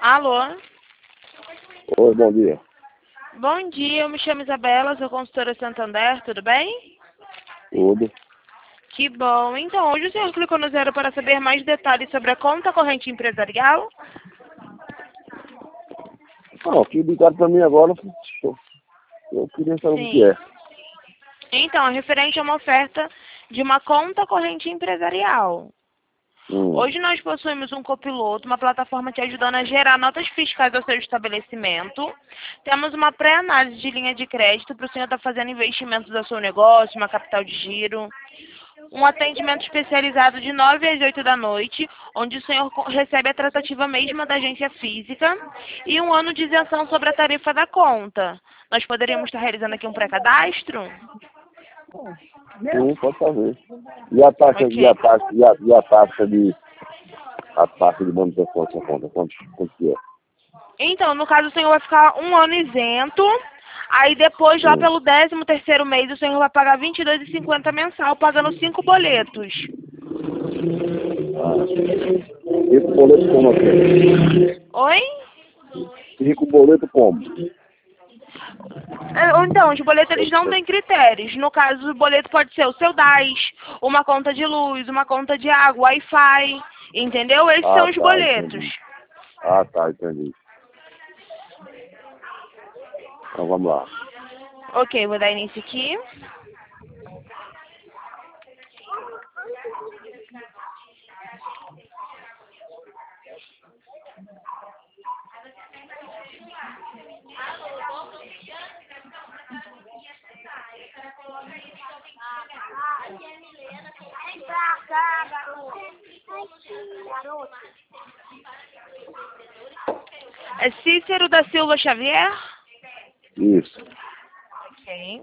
Alô? Oi, bom dia. Bom dia, eu me chamo Isabela, sou consultora Santander, tudo bem? Tudo. Que bom. Então, hoje o senhor clicou no 0 para saber mais detalhes sobre a conta corrente empresarial? Não, que ligaram pra mim agora, eu queria saber o que Sim. é. Então, é referente a uma oferta de uma conta corrente empresarial. Hoje nós possuímos um copiloto, uma plataforma te ajudando a gerar notas fiscais ao seu estabelecimento. Temos uma pré-análise de linha de crédito para o senhor estar fazendo investimentos ao seu negócio, uma capital de giro. Um atendimento especializado de 9 às 8 da noite, onde o senhor recebe a tratativa mesma da agência física. E 1 ano de isenção sobre a tarifa da conta. Nós poderíamos estar realizando aqui um pré-cadastro? Sim, pode fazer. E a taxa, Ok. a taxa de manutenção dessa conta, quanto que é? Então, no caso, o senhor vai ficar 1 ano isento. Aí depois, lá pelo 13º mês, o senhor vai pagar R$ 22,50 mensal, pagando 5 boletos. Esse boleto como assim? Oi? 5 boletos como? Então, os boletos eles não têm critérios. No caso, o boleto pode ser o seu DAS, uma conta de luz, uma conta de água, Wi-Fi, entendeu? Esses são os boletos. Entendi. Entendi. Então vamos lá. Ok, vou dar início aqui. É Cícero da Silva Xavier? Isso. Ok.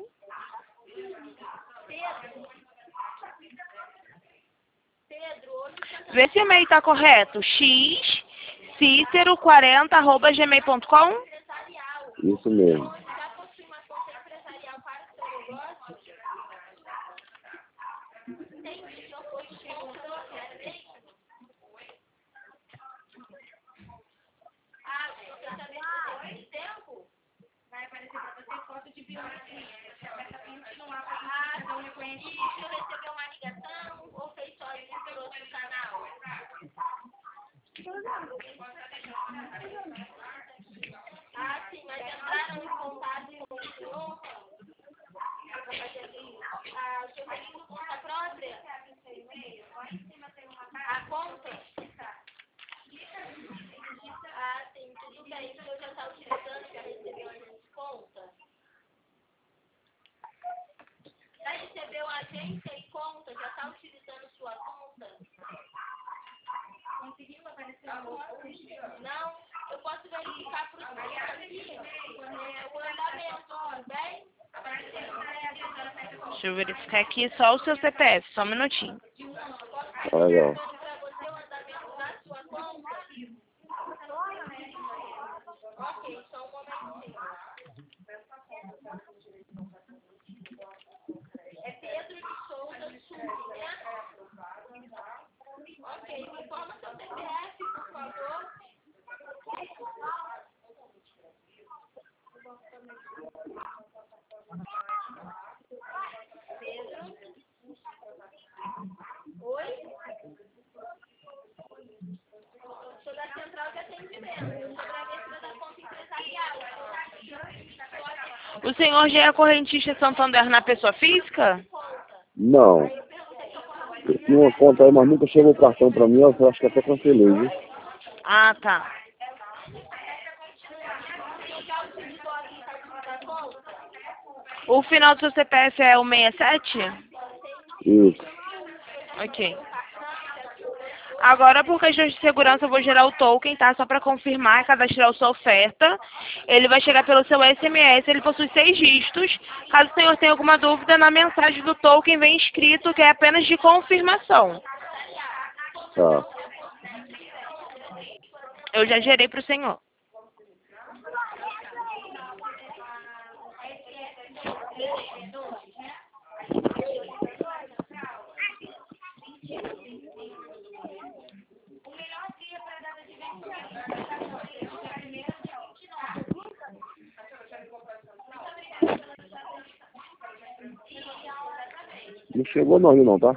Vê se o e-mail está correto. xcicero40@gmail.com. Isso mesmo. Deixa eu verificar aqui só o seu CPF, só um minutinho. Legal. O senhor já é correntista Santander na pessoa física? Não. Eu tinha uma conta aí, mas nunca chegou o cartão pra mim, eu acho que até cancelei, viu? Ah, tá. O final do seu CPF é o 67? Isso. Ok. Agora, por questão de segurança, eu vou gerar o token, tá? Só para confirmar e cadastrar a sua oferta. Ele vai chegar pelo seu SMS, ele possui 6 dígitos. Caso o senhor tenha alguma dúvida, na mensagem do token vem escrito que é apenas de confirmação. Tá. Eu já gerei para o senhor. Não chegou não, ainda não, tá?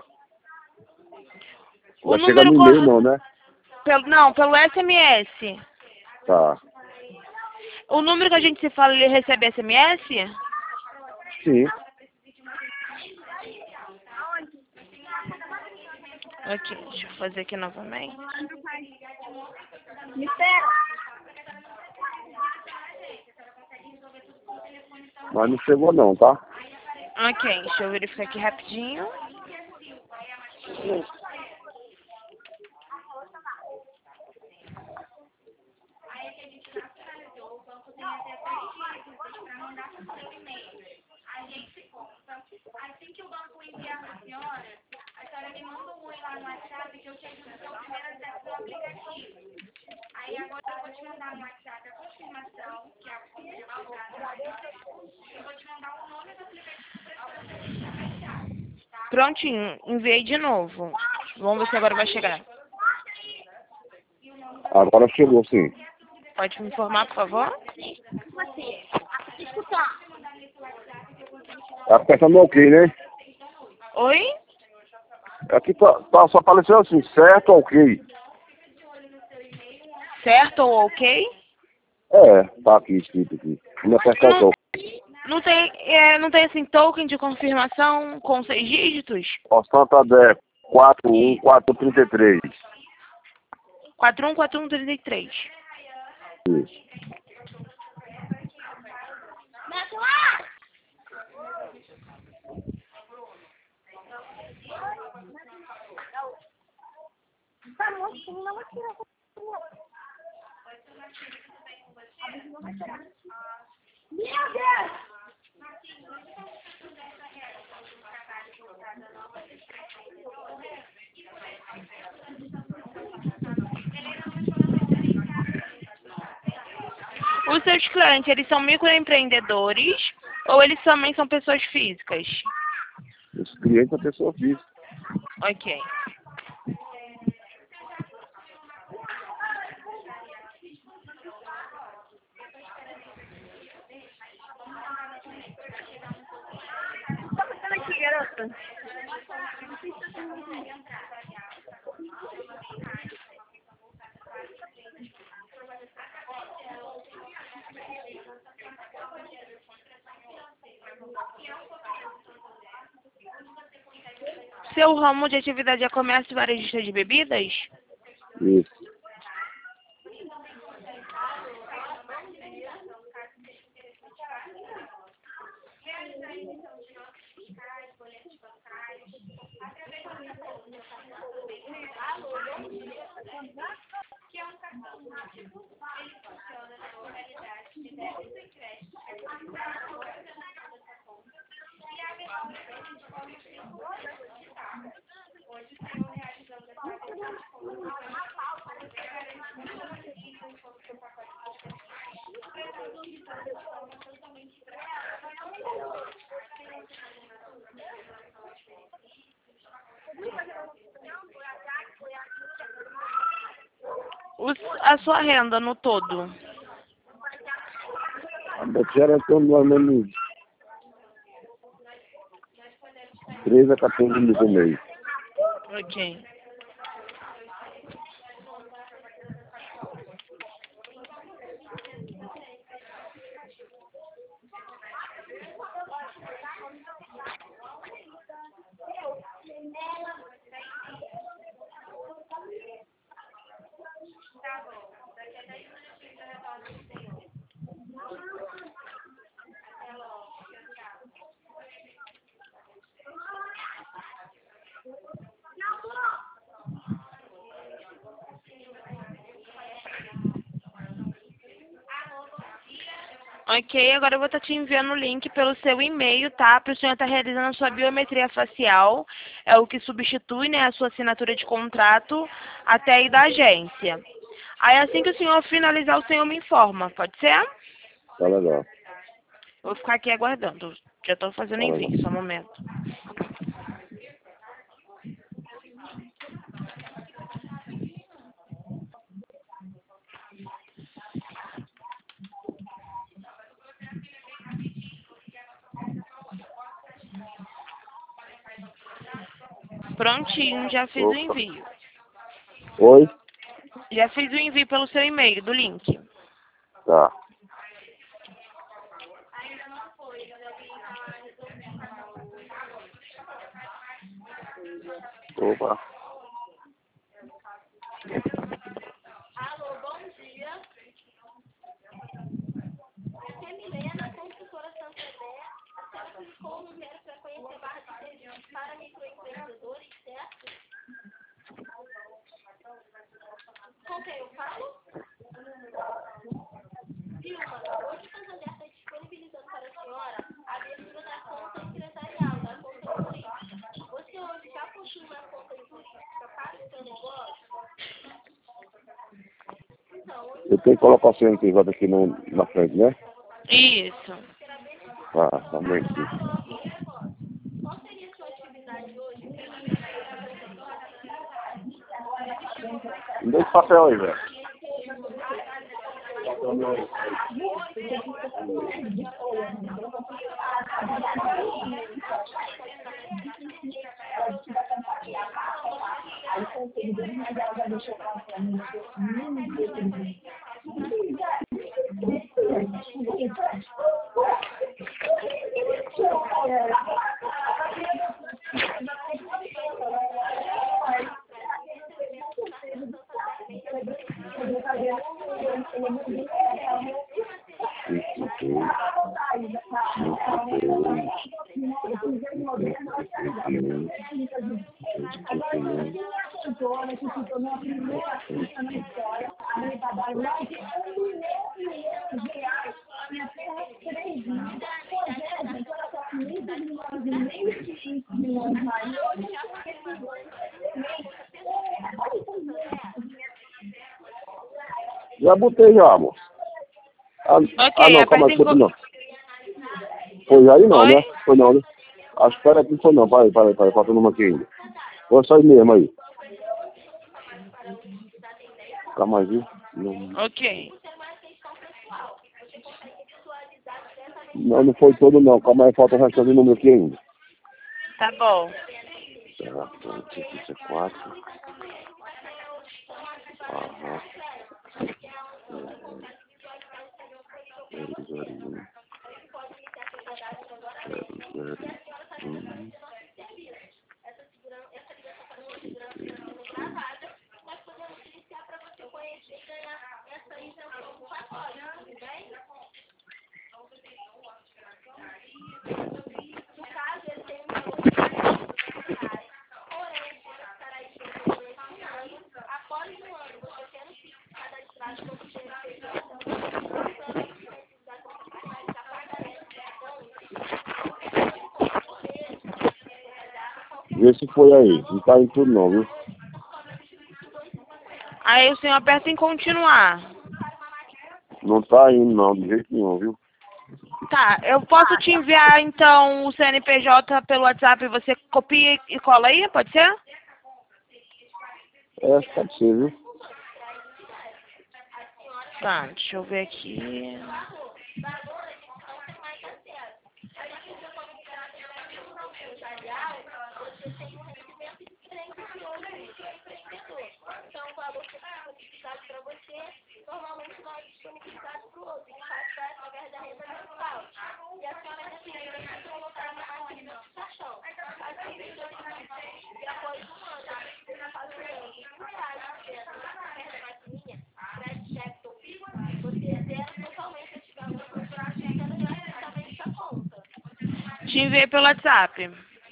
O Vai chegar número no e-mail não, né? Não, pelo SMS. Tá. O número que a gente se fala, ele recebe SMS? Sim. Aqui, deixa eu fazer aqui novamente. Me espera. Mas não chegou não, tá? Ok, deixa eu verificar aqui rapidinho. Prontinho, enviei de novo. Vamos ver se agora vai chegar. Agora chegou, sim. Pode me informar, por favor? Escutar. Tá apertando ok, né? Oi? Aqui só apareceu assim, certo, ok. Certo ou ok? É, tá aqui escrito aqui. Não apertar o toque. Não tem assim, token de confirmação com 6 dígitos? Ó, Santander 414133. 414133. Isso. Mete lá. Tá muito, não vai tirar. Meu Deus! Os seus clientes, eles são microempreendedores ou eles também são pessoas físicas? Os clientes são pessoa física. Ok. Tá passando aqui, garota. Seu ramo de atividade é comércio varejista de bebidas? Isso. A sua renda no todo? A botijara é torno mais ou menos 13 a 14 mil por mês. Ok. Ok, agora eu vou estar te enviando o link pelo seu e-mail, tá? Para o senhor estar realizando a sua biometria facial. É o que substitui, né, a sua assinatura de contrato até aí da agência. Aí assim que o senhor finalizar, o senhor me informa, pode ser? Tá legal. Vou ficar aqui aguardando. Já estou fazendo envio, só um momento. Prontinho, já fiz o envio. Oi? Já fiz o envio pelo seu e-mail, do link. Tá. Opa. Alô, bom dia. Aqui é Milena, consultora Santander. A senhora clicou no número para conhecer barra de serviços para microempreendedores, certo? Com quem eu falo? Vilma, hoje o Santander está disponibilizando para a senhora a abertura da conta empresarial, da conta turística. Você hoje já possui uma conta turística para o seu negócio? Eu tenho que colocar o seu privado aqui na frente, né? Isso. Tá, também. Qual seria a sua atividade hoje? Me dá esse papel aí, velho. Já botei já, amor. Não, calma aí, não. Foi aí não, Oi? né? Foi não, né? Acho que era aqui, foi não. Vai, falta uma aqui ainda. Foi só isso mesmo aí. Calma aí, viu? Não, Ok. não foi todo não. Calma aí, falta o resto do número aqui ainda. Tá bom. Isso é 4. Aham. 001. Vê se foi aí. Não tá em tudo não, viu? Aí o senhor aperta em continuar. Não tá indo não, de jeito nenhum, viu? Tá, eu posso te enviar então o CNPJ pelo WhatsApp e você copia e cola aí, pode ser? Acho que pode ser, viu? Tá, deixa eu ver aqui. Então, o valor que está disponibilizado para você, normalmente não é disponibilizado para o outro. Ele faz através da renda mensal. E a senhora recebe para colocar na máquina de caixão. Assim, e após um ano, você faturando R$1 na maquininha, crédito, cheque ou PIX, você zera totalmente esse valor ficando gratuitamente a conta. Te enviei pelo WhatsApp.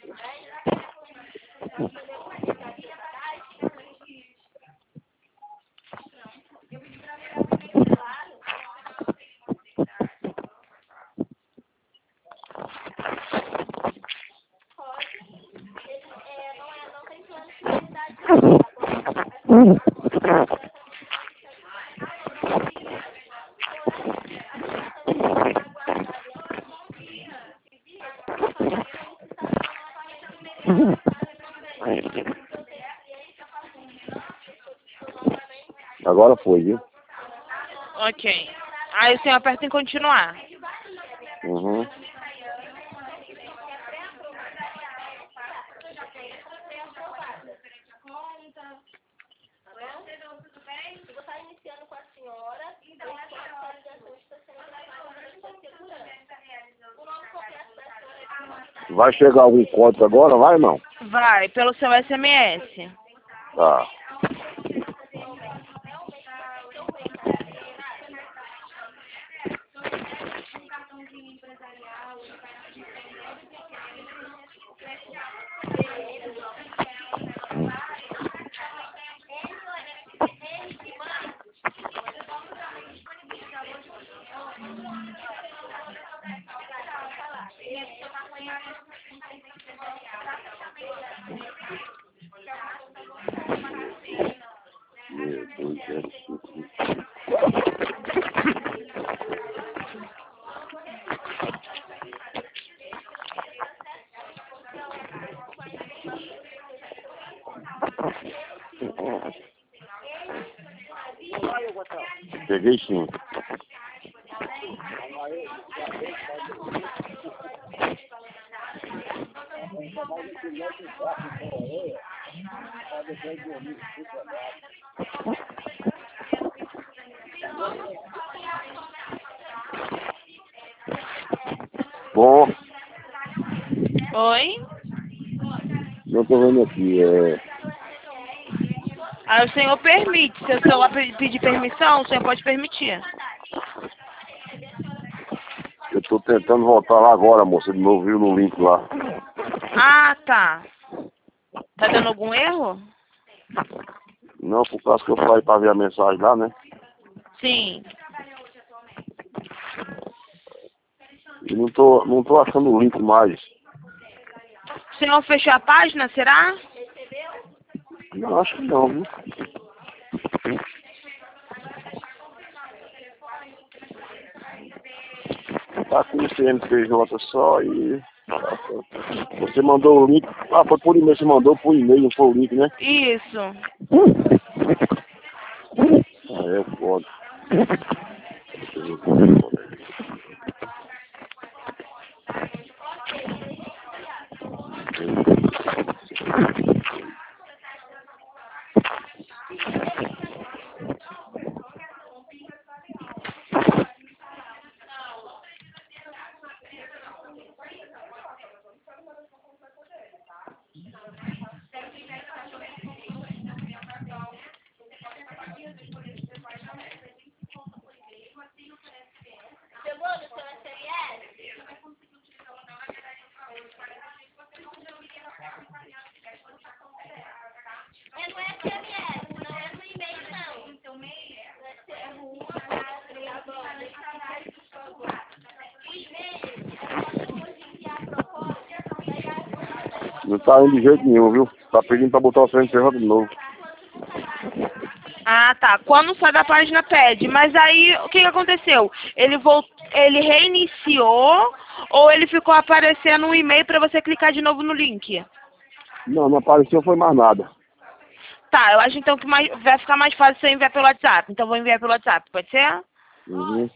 Agora foi, viu? Ok. Aí o senhor aperta em continuar. Uhum. Eu vou estar iniciando com a senhora. Então, a atualização está sendo segurança. O nome completo da senhora é... Vai chegar algum código agora, vai ou não? Vai, pelo seu SMS. Tá. Peguei sim. Bom, Oi? não tô vendo aqui, Aí o senhor permite. Se o celular pedir permissão, o senhor pode permitir. eu tô tentando voltar lá agora, moça, de novo, viu, no link lá. Ah, tá. Tá dando algum erro? Não, por causa que eu falei pra ver a mensagem lá, né? Sim. E não tô achando o link mais. O senhor fechou a página, será? Não, acho que não, viu? Tá com o CNPJ só e... Você mandou o link... Ah, foi por e-mail, você mandou por e-mail, não foi o link, né? Isso. Ah, é foda. Deixa eu ver como é que é. Chegou no seu SMS? É no SMS, não é no e-mail, não. No seu e-mail? É o Não tá indo de jeito nenhum, viu? Tá pedindo pra botar o CNPJ de novo. Ah, tá. Quando sai da página pede. Mas aí, o que aconteceu? Ele reiniciou ou ele ficou aparecendo um e-mail pra você clicar de novo no link? Não, não apareceu, foi mais nada. Tá, eu acho então que vai ficar mais fácil você enviar pelo WhatsApp. Então vou enviar pelo WhatsApp, pode ser? Uhum.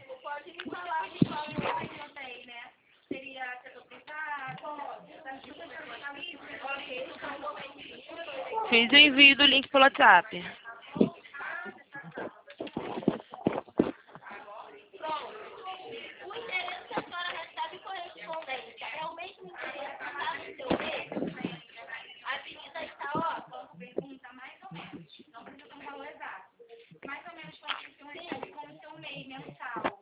Fiz o envio do link pelo WhatsApp. O endereço que a senhora recebe correspondência é o mesmo endereço que está no seu e-mail? A Avenida Itaó? Pergunta mais ou menos. Não precisa um valor exato. Mais ou menos quanto o senhor recebe com o seu MEI mensal?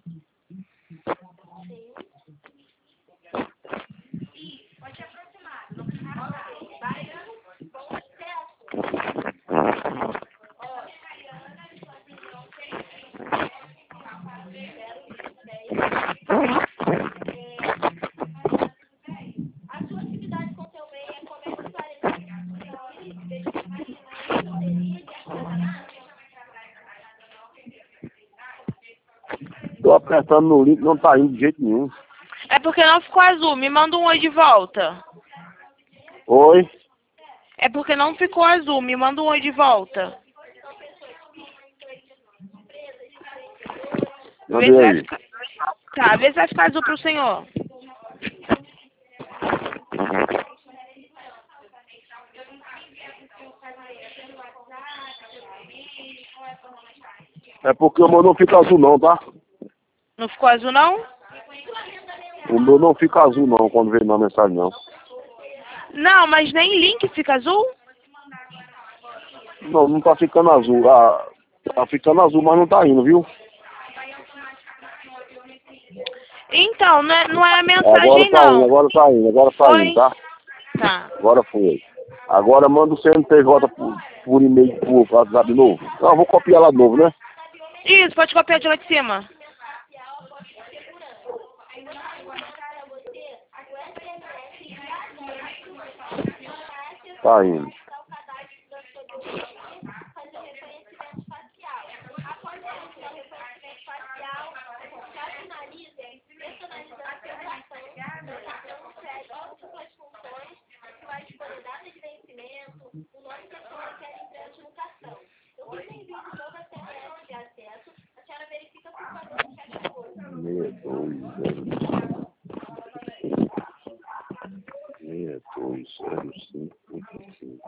Isso, pode ser aproximado. Não precisa nada. Baiano, bom acesso. A sua atividade com seu MEI é comércio Tô apertando no link, não tá indo de jeito nenhum. É porque não ficou azul. Me manda um oi de volta. Oi? É porque não ficou azul. Me manda um oi de volta. Vê se Mandei vai aí. ficar... Tá, vê se vai ficar azul pro senhor. É porque o meu não fica azul não, tá? Não ficou azul, não? O meu não fica azul não, quando vem na mensagem não. Não, mas nem link fica azul? Não, não tá ficando azul. Ah, tá ficando azul, mas não tá indo, viu? Então, não é a mensagem, Agora tá indo, não. agora tá indo, agora tá Foi? indo, tá? Tá. Agora foi. Agora manda o CNPJ por e-mail pro WhatsApp de novo. Não, eu vou copiar lá de novo, né? Isso, pode copiar de lá de cima. Tá indo. Meia dois, zero, cinco.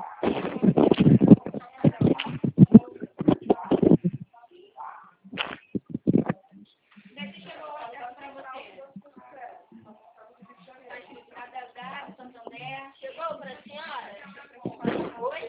Chegou para a senhora? Oi?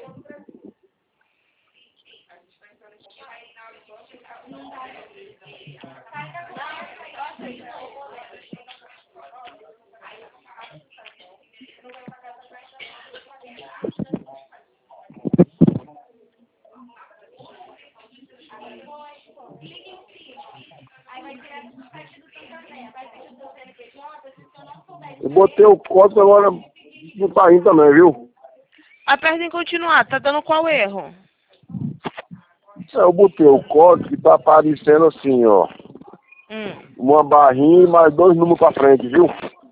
Eu botei o código, agora não tá indo também, viu? Aperta em continuar. Tá dando qual erro? Eu botei o código que tá aparecendo assim, ó. Uma barrinha e mais 2 números pra frente, viu?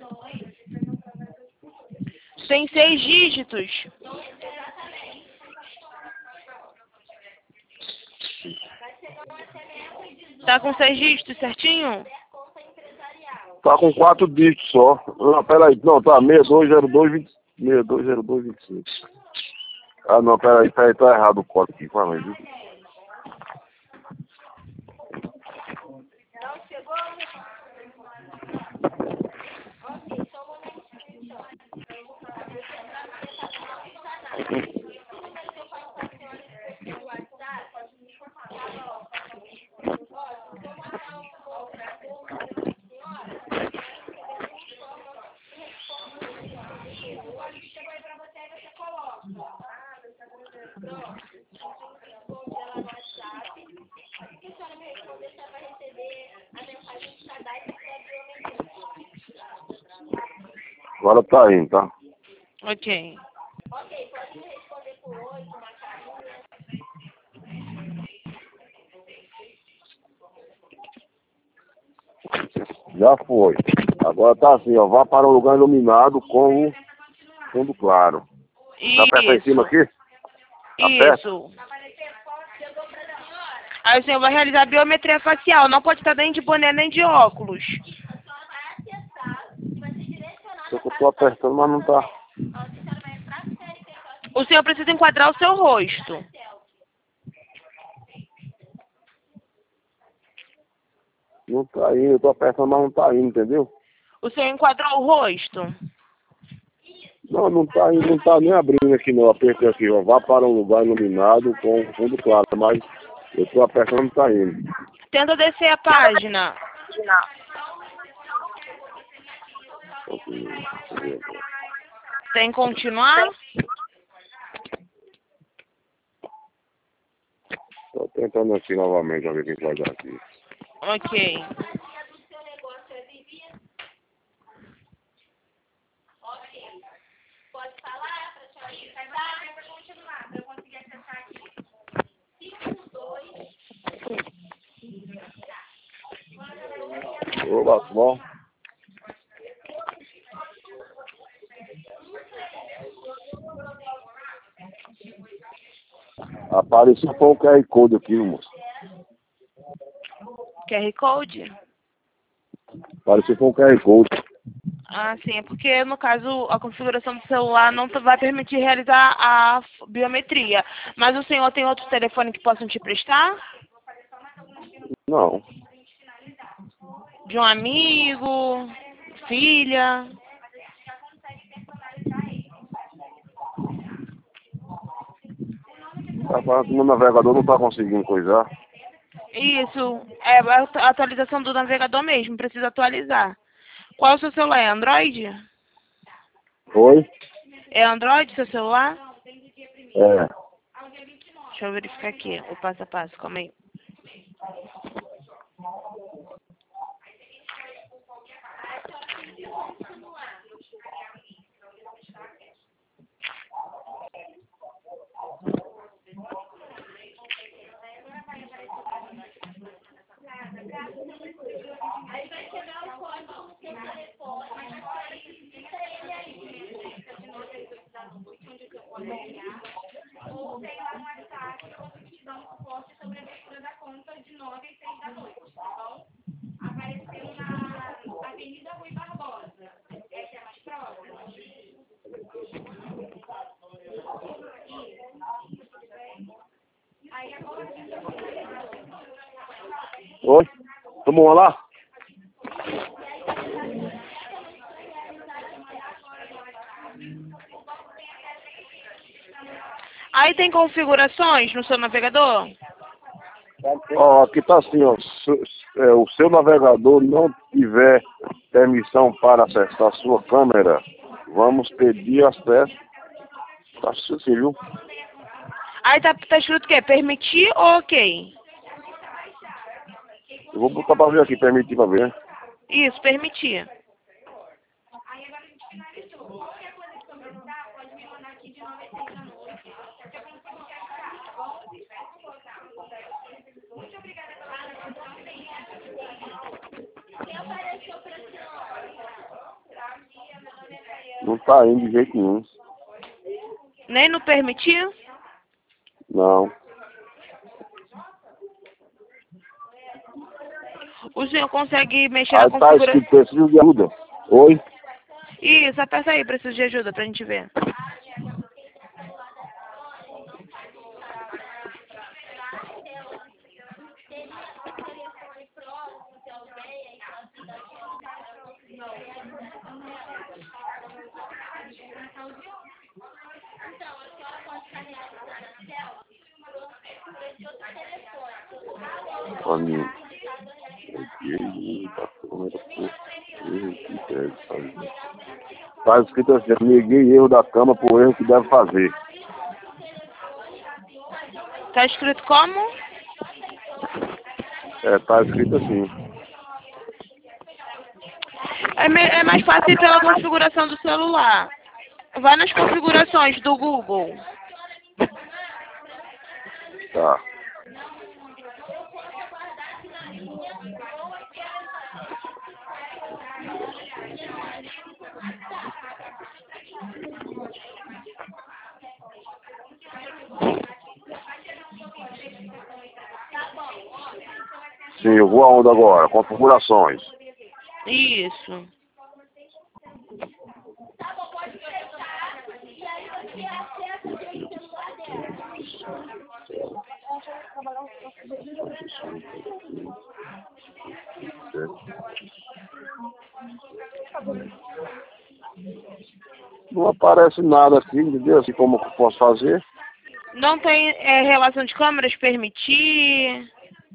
Tem 6 dígitos. Tá com 6 dígitos certinho? Tá com 4 dígitos só. Não, peraí. Não, tá 620225. Ah, não, peraí, tá errado o código aqui. Fala aí, viu? Não chegou? Ok, só um momentinho. Agora tá indo, tá? Ok. Ok, pode me responder por 8, uma carinha. Já foi. Agora tá assim, ó. Vá para um lugar iluminado com o fundo claro. Tá aperta em cima aqui? Aperta. Isso. Aí o senhor vai realizar a biometria facial. Não pode estar nem de boné nem de óculos. Só que eu tô apertando, mas não tá. O senhor precisa enquadrar o seu rosto. Não tá indo, eu tô apertando, mas não tá indo, entendeu? O senhor enquadrou o rosto? Não, não tá indo, não tá nem abrindo aqui não. Apertei aqui, ó. Vá para um lugar iluminado com o fundo claro, mas eu tô apertando, não tá indo. Tenta descer a página. Tem que continuar? Tô tentando aqui novamente, pra ver o que vai dar aqui. Ok. Pode falar para a senhora digitar para continuar, para eu conseguir acessar aqui. 52. Ô, bom. Apareceu um pouco o QR Code aqui, moço. QR Code? Apareceu um QR Code. Ah, sim, é porque no caso a configuração do celular não vai permitir realizar a biometria. Mas o senhor tem outro telefone que possam te prestar? Não. De um amigo, filha? No navegador não tá conseguindo coisar. Isso, é a atualização do navegador mesmo, precisa atualizar. Qual é o seu celular? É Android? Oi? É Android seu celular? É. Deixa eu verificar aqui o passo a passo, calma aí. Ou tem lá no WhatsApp que eu consigo te dar um suporte sobre a abertura da conta de 9 às 6 da noite, tá bom? Apareceu na Avenida Rui Barbosa. Essa é a mais próxima? Aí agora... Oi? Vamos lá? Aí tem configurações no seu navegador? Ó, aqui tá assim, ó. O seu navegador não tiver permissão para acessar a sua câmera, vamos pedir acesso. Tá assim, viu? Aí tá escrito o quê? Permitir ou ok? Eu vou botar pra ver aqui, permitir pra ver. Isso, permitir. Aí agora a gente finalizou. Qualquer coisa que sobreviver, pode me mandar aqui de 9 às 6 da noite. Que eu consigo te ajudar, tá bom? Muito obrigada pela atenção. Quem apareceu pra senhora? Não tá indo de jeito nenhum. Nem no permitir? Não. O senhor consegue mexer Aí na tá configuração? escrito preciso de ajuda. Oi? Isso, aperta aí, preciso de ajuda pra gente ver. Amigo. Tá escrito assim, neguei erro da cama por erro que deve fazer. Tá escrito como? É, tá escrito assim. É mais fácil ir pela configuração do celular. Vai nas configurações do Google. Tá. Sim, eu vou aonde agora? Configurações. Isso. Não aparece nada aqui, entendeu? Assim como eu posso fazer. Não tem relação de câmeras permitir.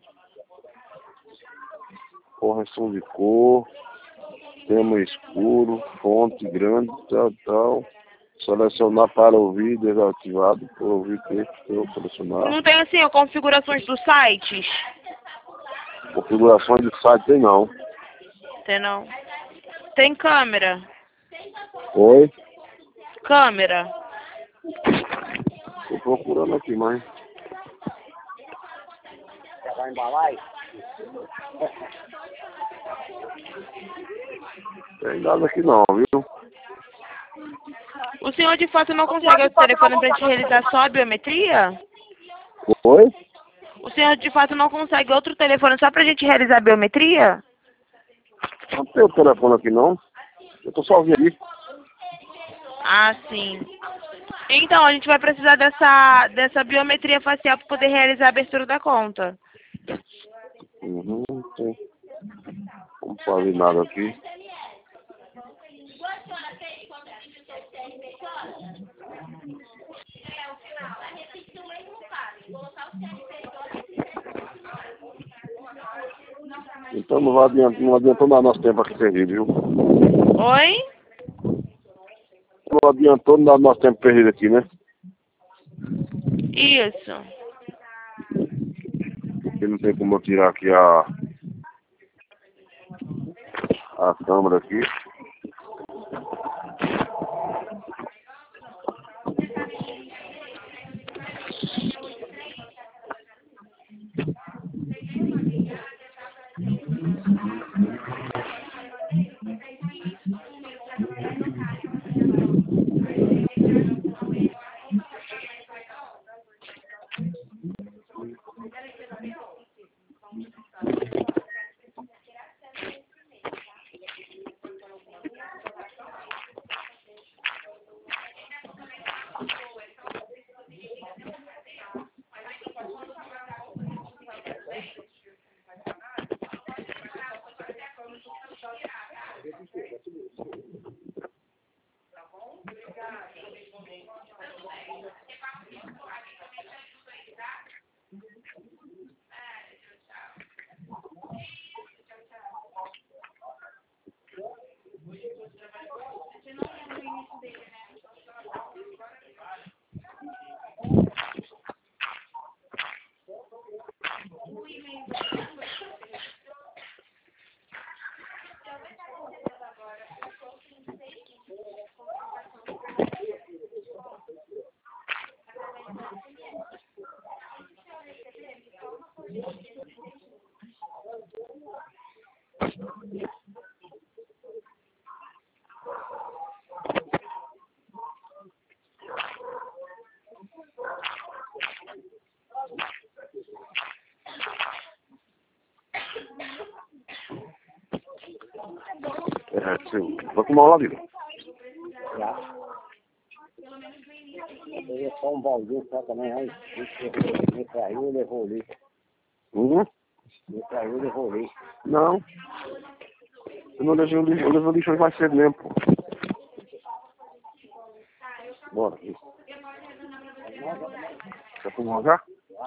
Correção de cor. Tema escuro. Fonte grande, tal. Selecionar para ouvir, desativado, para ouvir texto, selecionar. Não tem assim, ó, configurações dos sites? Configurações de site tem não. Tem não. Tem câmera. Oi? Câmera. Tô procurando aqui, mas... Vai embalar aí? Tem nada aqui não, viu? O senhor de fato não consegue o telefone para te realizar só a biometria? Oi? O senhor de fato não consegue outro telefone só pra gente realizar a biometria? Não tem o telefone aqui não. Eu tô sozinho aqui. Ah, sim. Então, a gente vai precisar dessa biometria facial para poder realizar a abertura da conta. Uhum, sim. Não fazer nada aqui. Então não adiantou nada nosso tempo aqui perdido, viu? Oi? Não adiantou nada nosso tempo perdido aqui, né? Isso. Porque não tem como eu tirar aqui a câmera aqui. Sim. Vou tomar uma vida. Já. Eu ia só um baldinho só também, aí me traiu e levou ali. Me traiu e levou ali. Não. Eu não levei o lixo, eu levei o lixo hoje mais cedo mesmo, pô. Bora. Quer fumar já?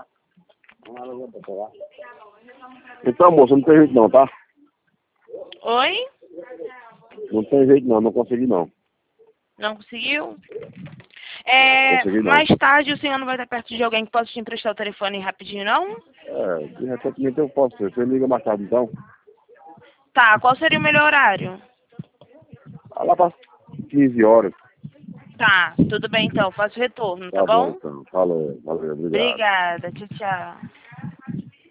Então, moça, não tem jeito não, tá? Oi? Não tem jeito não consegui não. Não conseguiu? Consegui não. Mais tarde o senhor não vai estar perto de alguém que possa te emprestar o telefone rapidinho, não? De repente eu posso ser. Você liga mais tarde então? Tá, qual seria o melhor horário? Lá para 15 horas. Tá, tudo bem então, faço retorno, tá Tá bom bom? então. Valeu, obrigado. Obrigada, tchau, tchau.